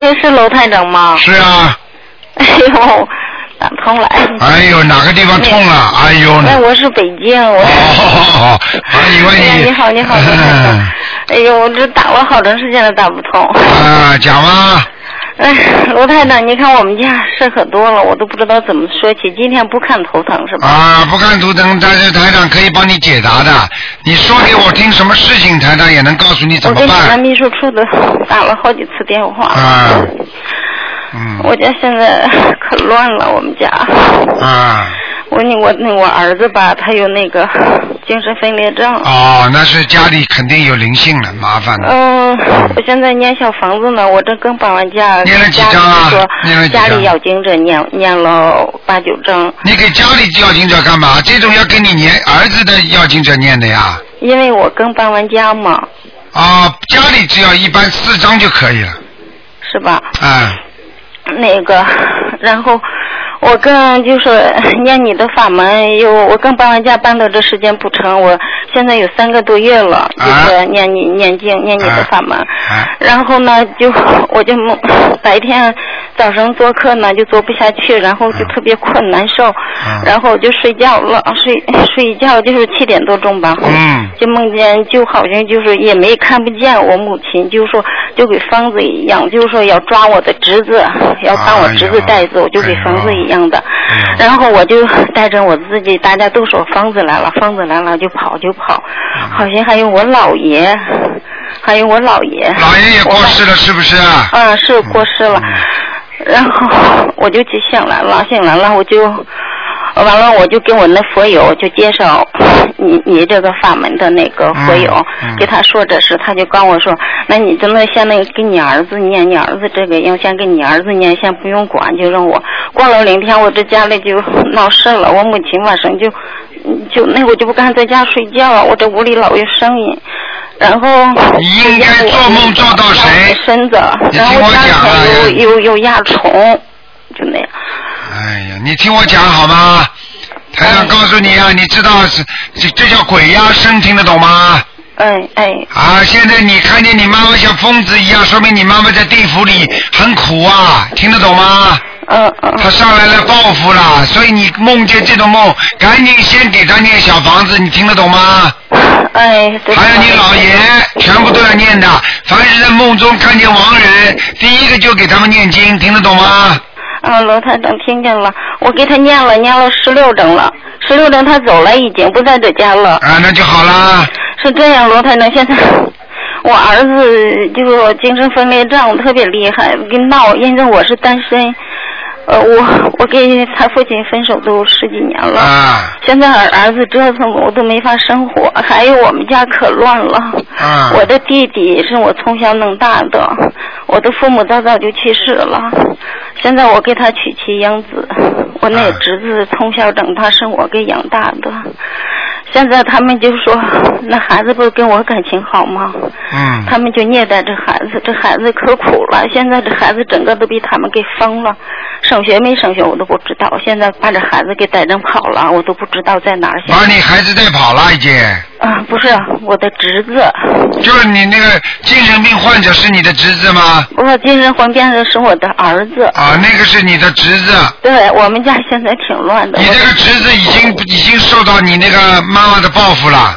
是楼台长吗？ 是啊。 哎呦，打通了。 哎呦，哪个地方痛了？哎呦。 哎，我是北京。 哦，还以为你。 哎呀，你好，你好，你好。哎呦，我这打了好长时间了，打不通。 啊，讲吧。 哎，罗台长，你看我们家事可多了，我都不知道怎么说起。今天不看头疼是吧？ 啊，不看头疼，但是台长可以帮你解答的。你说给我听什么事情，台长也能告诉你怎么办。 我给你们秘书处的打了好几次电话。 啊。 我家现在可乱了，我们家。 啊。 我儿子吧，他有那个精神分裂症。 哦，那是家里肯定有灵性了，麻烦了。 我现在念小房子呢，我这刚搬完家。 念了几张啊？念了几张？ 家里要经者念了8、9张。 你给家里要经者干嘛？这种要给你儿子的要经者念的呀。 因为我刚搬完家嘛。 啊，家里只要一般4张就可以了。 是吧？ 啊。 那个，然后。我刚就是念你的法门，我刚搬完家，搬到这时间不成，我现在有3个多月了，就是念经念你的法门，然后呢我就白天早上做课呢就做不下去，然后就特别困难受，然后我就睡觉了，睡一觉就是7点多钟吧，就梦见就好像就是也没看不见我母亲，就是说就给疯子一样，就是说要抓我的侄子，要当我侄子带走，就给疯子一样的，然后我就带着我自己，大家都说疯子来了，疯子来了就跑，好像还有我姥爷，姥爷也过世了是不是啊？ 是过世了，然后我就醒来了，完了我就跟我那佛友就介绍你这个法门的那个佛友，给他说这事，他就跟我说，那你真的先那个给你儿子念，你儿子这个要先给你儿子念，先不用管，就让我过了2天，我这家里就闹事了，我母亲晚上就那我就不敢在家睡觉了，我这屋里老有声音，然后你应该做梦做到谁？ 身子，然后家里有压虫，就那样。 哎呀，你听我讲好吗？台长告诉你啊，你知道这叫鬼压身，听得懂吗？现在你看见你妈妈像疯子一样，说明你妈妈在地府里很苦啊，听得懂吗？她上来了报复了，所以你梦见这种梦，赶紧先给她念小房子，你听得懂吗？还有你姥爷，全部都要念的。凡是在梦中看见亡人，第一个就给他们念经，听得懂吗？ 罗台长听见了，我给他念了16章了，16章他走了，已经不在这家了。 那就好了。 是这样，罗台长，现在我儿子就是精神分裂症特别厉害，跟闹，因为我是单身。我跟他父亲分手都10几年了，现在儿子折腾我都没法生活，还有我们家可乱了。我的弟弟是我从小弄大的，我的父母早就去世了，现在我给他娶妻养子，我那个侄子从小长大是我给养大的，现在他们就说那孩子不是跟我感情好吗？他们就虐待这孩子，这孩子可苦了，现在这孩子整个都被他们给疯了，升学没升学我都不知道，现在把这孩子给带着跑了，我都不知道在哪儿。 把你孩子带跑了已经？ 不是我的侄子。 就是你那个精神病患者是你的侄子吗？ 我精神患者是我的儿子。 那个是你的侄子。 对，我们家现在挺乱的。 你这个侄子已经受到你那个妈妈的报复了。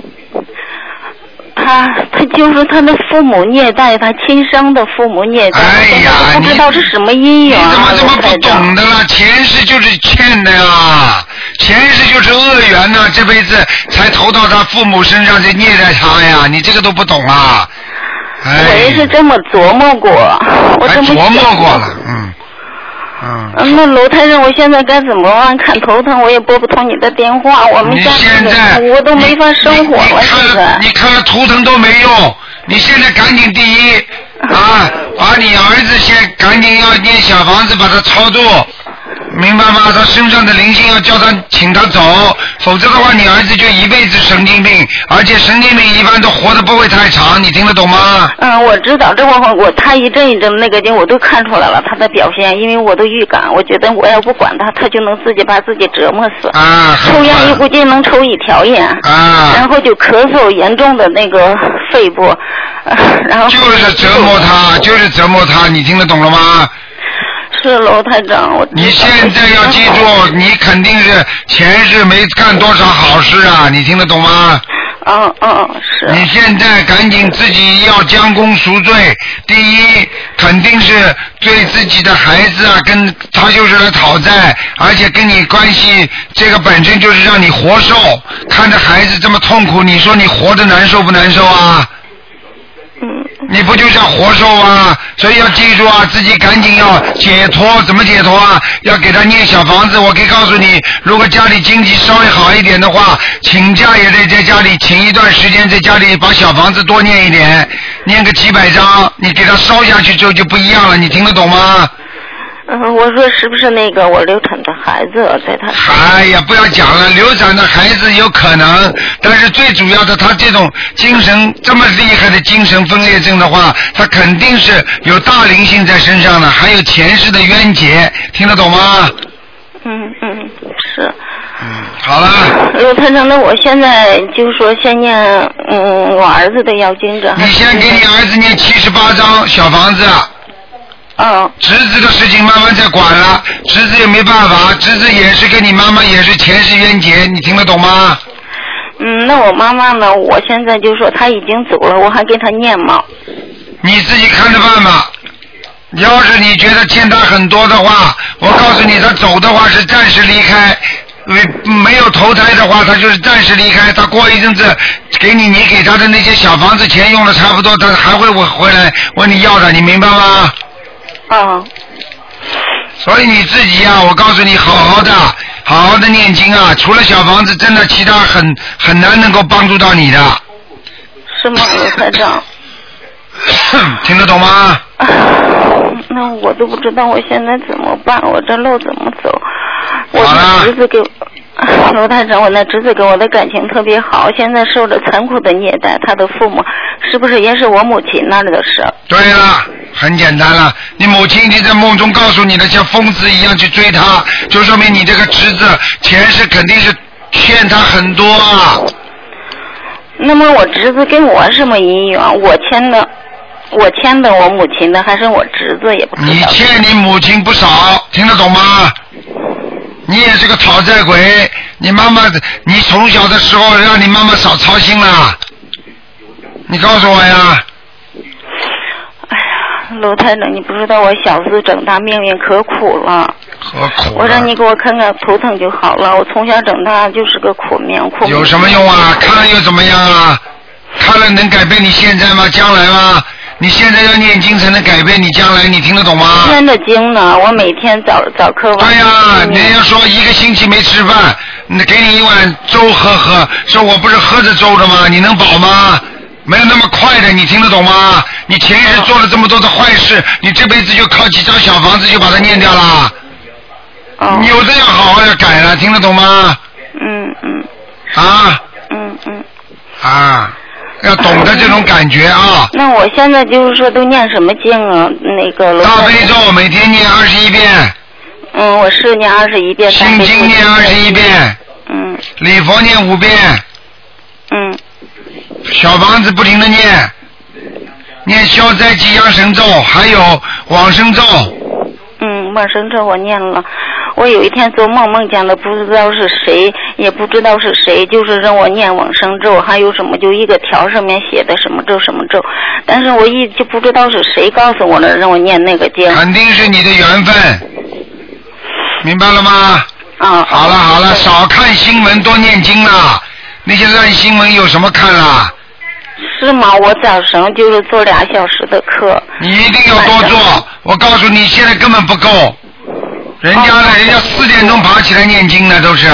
他就是他的父母虐待他，亲生的父母虐待。 哎呀， 不知道是什么因缘。 你怎么这么不懂的啦？前世就是欠的呀，前世就是恶缘呐，这辈子才投到他父母身上去虐待他呀，你这个都不懂啊！ 我也是这么琢磨过，我这么琢磨过了， 那楼台上我现在该怎么办？看头疼，我也拨不通你的电话，我们家我都没法生活了。现在你看了图腾都没用，你现在赶紧第一把你儿子先赶紧要念小房子把他超度， 明白吗？他身上的灵性要叫他请他走，否则的话你儿子就一辈子神经病，而且神经病一般都活得不会太长，你听得懂吗？ 我知道，这他一阵一阵那个劲我都看出来了，他的表现，因为我都预感，我觉得我要不管他，他就能自己把自己折磨死。抽烟一股劲能抽1条烟。然后就咳嗽严重的那个肺部，然后就是折磨他，就是折磨他，你听得懂了吗？ 是罗台长， 你现在要记住，你肯定是前世没干多少好事啊，你听得懂吗？ 是。 你现在赶紧自己要将功赎罪。第一，肯定是对自己的孩子啊，跟他就是来讨债，而且跟你关系这个本身就是让你活受。看着孩子这么痛苦，你说你活得难受不难受啊？你不就是要活受吗？所以要记住啊，自己赶紧要解脱。怎么解脱啊？要给他念小房子。我可以告诉你，如果家里经济稍微好一点的话，请假也得在家里请一段时间，在家里把小房子多念一点，念个几百张，你给他烧下去之后就不一样了。你听得懂吗？ 我说是不是那个我流产的孩子在他？ 哎呀，不要讲了，流产的孩子有可能，但是最主要的，他这种精神这么厉害的精神分裂症的话，他肯定是有大灵性在身上的，还有前世的冤结，听得懂吗？ 是。 好了。 刘台长，那我现在就是说先念我儿子的要经者。 你先给你儿子念78张小房子。侄子的事情慢慢再管了，侄子也没办法，侄子也是跟你妈妈也是前世冤结，你听得懂吗？ 那我妈妈呢？我现在就说她已经走了，我还给她念吗？ 你自己看着办吧。要是你觉得欠他很多的话，我告诉你，他走的话是暂时离开，没有投胎的话，他就是暂时离开。他过一阵子你给他的那些小房子钱用的差不多，他还会回来问你要的，你明白吗？所以你自己呀，我告诉你，好好的念经啊！除了小房子，真的其他很难能够帮助到你的。 是吗，罗台长？ 听得懂吗？ 那我都不知道我现在怎么办，我这路怎么走？我的侄子给罗台长，我那侄子给我的感情特别好，现在受着残酷的虐待，他的父母是不是也是我母亲那里的事？ 对了，很简单了，你母亲已经在梦中告诉你的，像疯子一样去追他，就说明你这个侄子前世肯定是欠他很多啊。 那么我侄子跟我什么姻缘？我欠的我母亲的，还是我侄子也不知道。 你欠你母亲不少，听得懂吗？你也是个讨债鬼，你妈妈，你从小的时候让你妈妈少操心了，你告诉我呀。 哎呀，罗台长，你不知道我小时候长大命运可苦了。 可苦了。 我让你给我看看头疼就好了，我从小长大就是个苦命。 有什么用啊？看了又怎么样啊？看了能改变你现在吗？将来吗？你现在要念经才能改变你将来，你听得懂吗？ 念的经呢，我每天早课晚。 对呀，人家说一个星期没吃饭，给你一碗粥喝，说我不是喝着粥的吗？你能饱吗？没有那么快的，你听得懂吗？你前世做了这么多的坏事，你这辈子就靠几张小房子就把它念掉了。你有的要好好要改了，听得懂吗？要懂得这种感觉啊。 那我现在就是说都念什么经啊？那个大悲咒每天念21遍。 我是念21遍。 心经念21遍。礼佛念5遍。小房子不停的念消灾吉祥神咒，还有往生咒。 往生咒我念了。我有一天做梦见的，不知道是谁，也不知道是谁，就是让我念往生咒，还有什么就一个条上面写的什么咒，但是我就不知道是谁告诉我的，让我念那个经。 肯定是你的缘分，明白了吗？好了，少看新闻，多念经啦。那些烂新闻有什么看啦？ 是吗？我早上就是做2小时的课。 你一定要多做，我告诉你，现在根本不够。人家4点钟爬起来念经呢，都是。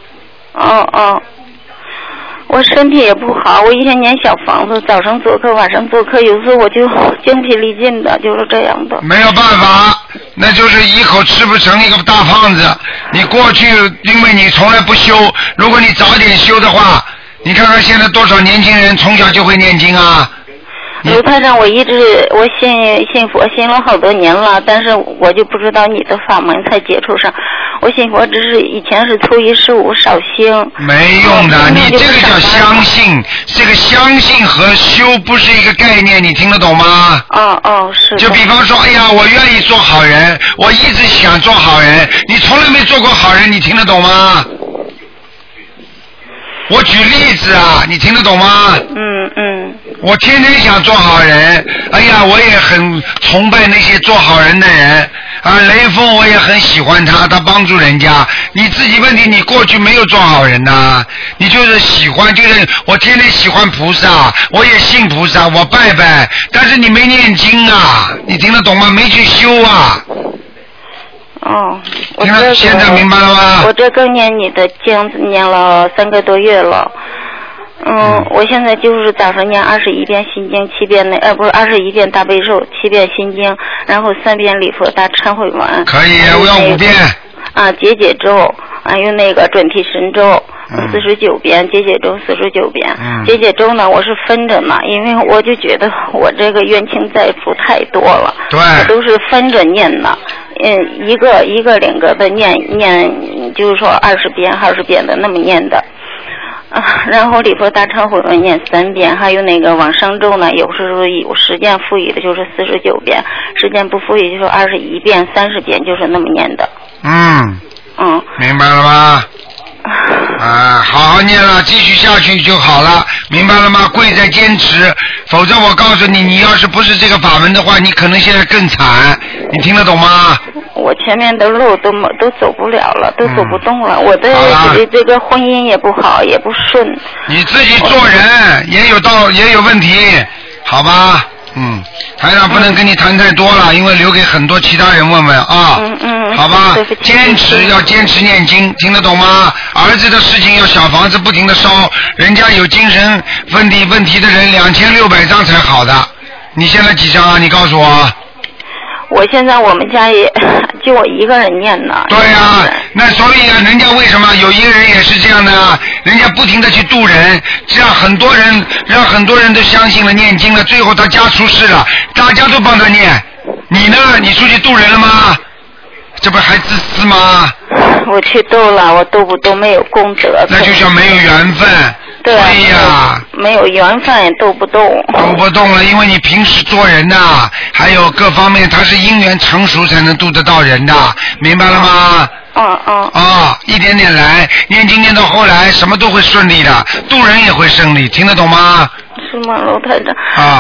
我身体也不好，我一天念小房子，早上做课，晚上做课，有时候我就精疲力尽的，就是这样的。 没有办法， 那就是一口吃不成一个大胖子。你过去因为你从来不修，如果你早点修的话，你看看现在多少年轻人从小就会念经啊。 卢台长，我信佛信了好多年了，但是我就不知道你的法门才接触上。我信佛只是以前是初一十五少兴。 没用的，你这个叫相信，这个相信和修不是一个概念，你听得懂吗？ 是。 就比方说，哎呀，我愿意做好人，我一直想做好人，你从来没做过好人，你听得懂吗？我举例子啊，你听得懂吗？我天天想做好人，哎呀，我也很崇拜那些做好人的人啊。雷锋我也很喜欢他帮助人家。你自己问题，你过去没有做好人呐，你就是喜欢，就是我天天喜欢菩萨，我也信菩萨，我拜拜，但是你没念经啊，你听得懂吗？没去修啊。现在明白了吗？ 我这更念你的经念了3个多月了。我现在就是早上念21遍心经，7遍21遍大悲咒，7遍心经，然后3遍礼佛大忏悔文。 可以，我要5遍。 解咒，还有那个转体神咒，49遍，解咒49遍。解咒呢，我是分着呢，因为我就觉得我这个冤亲债主太多了， 对， 我都是分着念的。一个两个的念，就是说20遍的那么念的。然后礼佛大忏悔文念3遍，还有那个往生咒呢，有时候有时间富裕的就是49遍，时间不富裕就是21遍、30遍，就是那么念的。 明白了吗？好好念了，继续下去就好了，明白了吗？贵在坚持，否则我告诉你，你要是不是这个法门的话，你可能现在更惨，你听得懂吗？ 我前面的路都走不了了，都走不动了，我的这个婚姻也不好，也不顺。你自己做人也有问题，好吧？台长不能跟你谈太多了，因为留给很多其他人问问啊。好吧，要坚持念经，听得懂吗？儿子的事情要小房子不停的烧，人家有精神问题的人2600张才好的。你现在几张啊？你告诉我。 我现在我们家也就我一个人念呢。 对啊，那所以啊，人家为什么有一个人也是这样的啊？人家不停的去度人，这样让很多人都相信了念经了，最后他家出事了，大家都帮他念。你呢？你出去度人了吗？这不还自私吗？ 我去度了，我度不都没有功德。 那就叫没有缘分。对呀， 没有缘分也斗不动了，因为你平时做人呐，还有各方面，它是因缘成熟才能度得到人的，明白了吗？一点点来，念经念到后来，什么都会顺利的，度人也会顺利，听得懂吗？ 是吗，罗台长？